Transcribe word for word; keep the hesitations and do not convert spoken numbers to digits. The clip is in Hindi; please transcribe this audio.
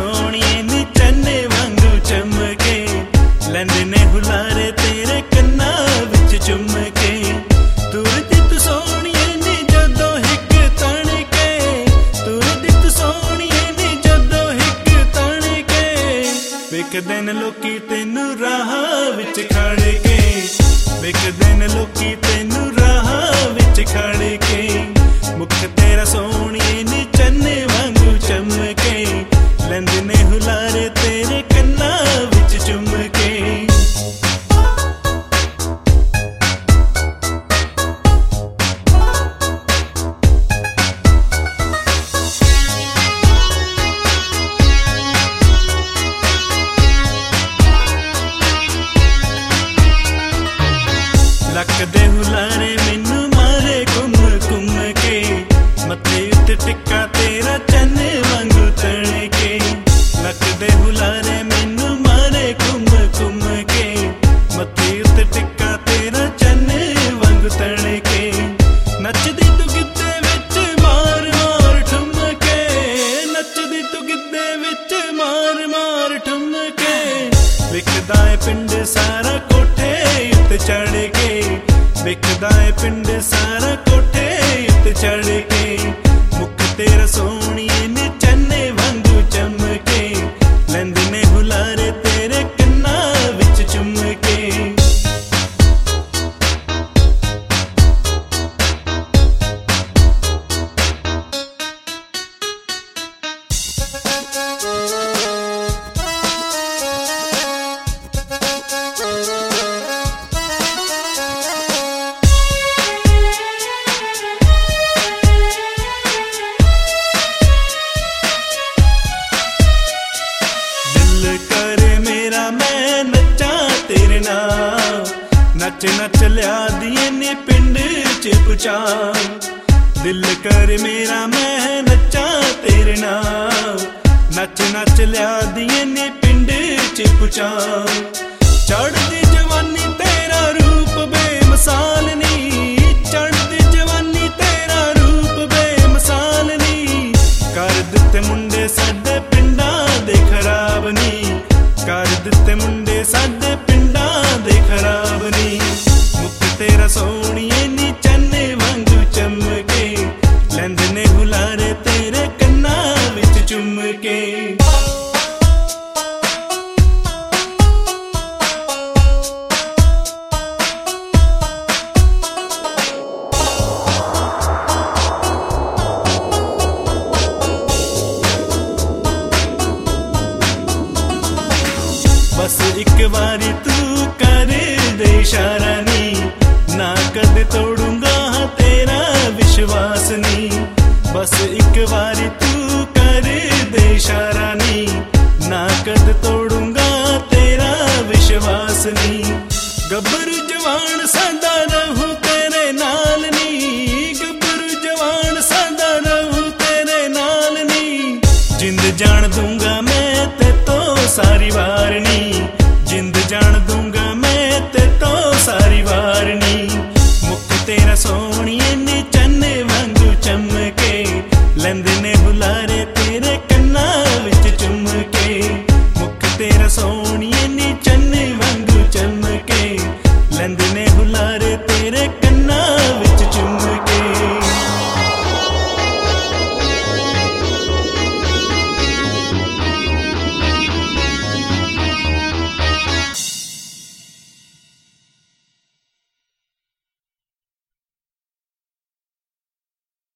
सोहणिए नी चन्ने वांगू चमके, लैंदे ने हुलारे तेरे कन्ना विच चुमके। तुरदी तू सोहणिए नी जदों हिक तणके, तुरदी तू सोहणिए नी जदों हिक तणके। वेखदे ने लोकी तैनू राह विच खड़ के, वेखदे ने लोकी तैनू राह विच खड़ के। मुख तेरा सोहणिए नी चन्ने वांगू चमके, लैंदे ने हुलारे तेरे कन्ना विच चुमके। लक दे हुलारे मैनू मारे घुम घुम के, मत्थे उत्ते टिक्का तेरा चन्न वांगू तणके। लक दे हुलारे मैनू मारे घुम घुम के, मत्थे उत्ते टिक्का तेरा चन्न वांगू तणके। नचदी तू गिद्दे विच मार मार ठुमके, नचदी तू गिद्दे विच मार मार ठुमके। विखदा है पिंड सारा कोठे उत्ते चढ़ के, विखदा है पिंड सारा कोठे उत्ते चढ़ के। मुख तेरा सोहणिए नी चन्ने वांगू चमके, लैंदे ने हुलारे तेरे कन्ना विच चुमके। करे मेरा मैं नचा तेरे नाल, नच नच लिया दिए ने पिंड च पुचा। दिल कर मेरा मैं नचा तेरे नाल, नच नच लिया दिए ने पिंड च पुचा। चढ़दी जवानी तेरा रूप बेमिसाल नी, चढ़दी जवानी तेरा रूप बेमिसाल नी। कर दिते मुंडे साडे पिंडां दे खराब नी, कर दिते मुंडे साडे पिंडां दे खराब नी। मुख तेरा सोहणिए नी चन्ने वांगू चमके, लैंदे ने हुलारे तेरे कन्ना विच चुमके। बस एक बारी तू कर दे इशारा नी, ना कद तोड़ूंगा तेरा विश्वास नी। बस एक बारी तू कर दे इशारा नी, ना कद तोड़ूंगा तेरा विश्वास नी। गब्बरू जवान सादा रहूं तेरे नाल नी, गब्बरू जवान सादा रहूं तेरे नाल नी। जिंद जान दूंगा मैं ते तो सारी वारनी, जिंद जान दूंगा मैं ते तो सारी वारनी। मुख तेरा सोहणिए नी चन्ने वांगू चमके, लैंदे ने हुलारे तेरे कन्ना विच चुमके।